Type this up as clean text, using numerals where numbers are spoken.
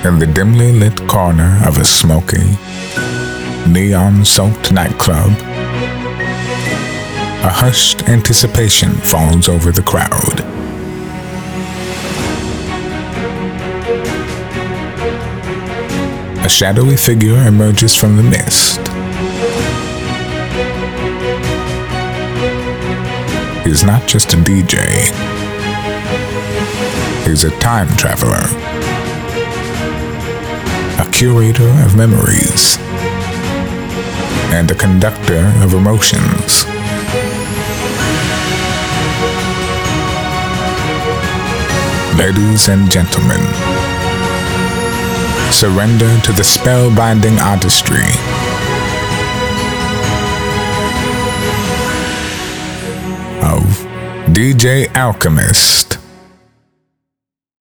In the dimly lit corner of a smoky, neon-soaked nightclub, a hushed anticipation falls over the crowd. A shadowy figure emerges from the mist. He's not just a DJ. He's a time traveler. A curator of memories. And a conductor of emotions. Ladies and gentlemen, surrender to the spellbinding artistry of DJ Alchemist.